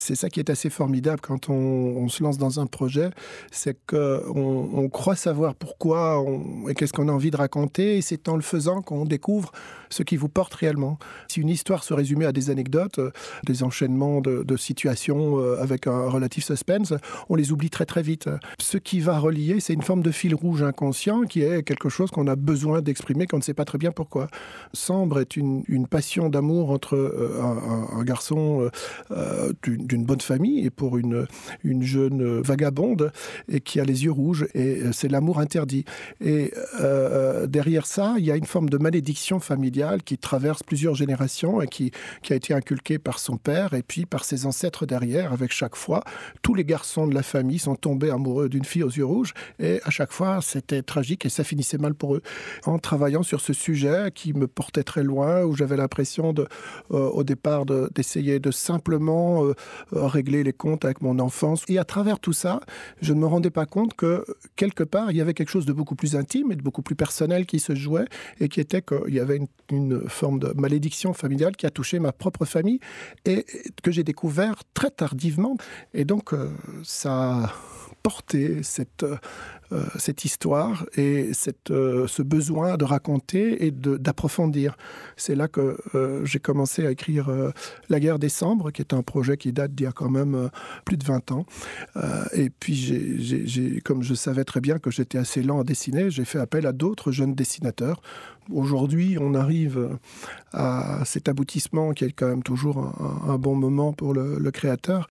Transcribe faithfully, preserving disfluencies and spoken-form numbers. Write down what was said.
C'est ça qui est assez formidable quand on, on se lance dans un projet, c'est qu'on on croit savoir pourquoi on, et qu'est-ce qu'on a envie de raconter, et c'est en le faisant qu'on découvre ce qui vous porte réellement. Si une histoire se résumait à des anecdotes, euh, des enchaînements de, de situations euh, avec un relatif suspense, on les oublie très très vite. Ce qui va relier, c'est une forme de fil rouge inconscient qui est quelque chose qu'on a besoin d'exprimer, qu'on ne sait pas très bien pourquoi. Sambre est une, une passion d'amour entre euh, un, un garçon euh, euh, d'une d'une bonne famille et pour une, une jeune vagabonde et qui a les yeux rouges, et c'est l'amour interdit. Et euh, derrière ça, il y a une forme de malédiction familiale qui traverse plusieurs générations et qui, qui a été inculquée par son père et puis par ses ancêtres derrière. Avec chaque fois, tous les garçons de la famille sont tombés amoureux d'une fille aux yeux rouges, et à chaque fois, c'était tragique et ça finissait mal pour eux. En travaillant sur ce sujet qui me portait très loin, où j'avais l'impression de, euh, au départ de, d'essayer de simplement euh, régler les comptes avec mon enfance. Et à travers tout ça, je ne me rendais pas compte que, quelque part, il y avait quelque chose de beaucoup plus intime et de beaucoup plus personnel qui se jouait, et qui était qu'il y avait une, une forme de malédiction familiale qui a touché ma propre famille et que j'ai découvert très tardivement. Et donc, euh, ça a porté cette, euh, cette histoire et cette, euh, ce besoin de raconter et de, d'approfondir. C'est là que euh, j'ai commencé à écrire euh, La guerre des Sambres, qui est un projet qui date d'il y a quand même euh, plus de vingt ans. Euh, et puis, j'ai, j'ai, j'ai, comme je savais très bien que j'étais assez lent à dessiner, j'ai fait appel à d'autres jeunes dessinateurs. Aujourd'hui, on arrive à cet aboutissement qui est quand même toujours un, un bon moment pour le, le créateur.